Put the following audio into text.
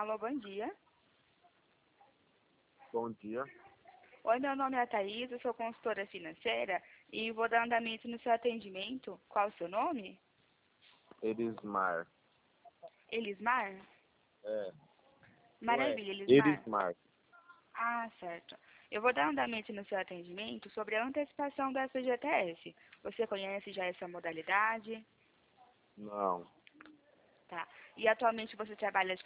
Alô, bom dia. Bom dia. Oi, meu nome é Thaís, eu sou consultora financeira e vou dar andamento no seu atendimento. Qual o seu nome? Elismar. Elismar? É. Maravilha, Elismar. Elismar. Ah, certo. Eu vou dar andamento no seu atendimento sobre a antecipação da FGTS. Você conhece já essa modalidade? Não. Tá. E atualmente você trabalha de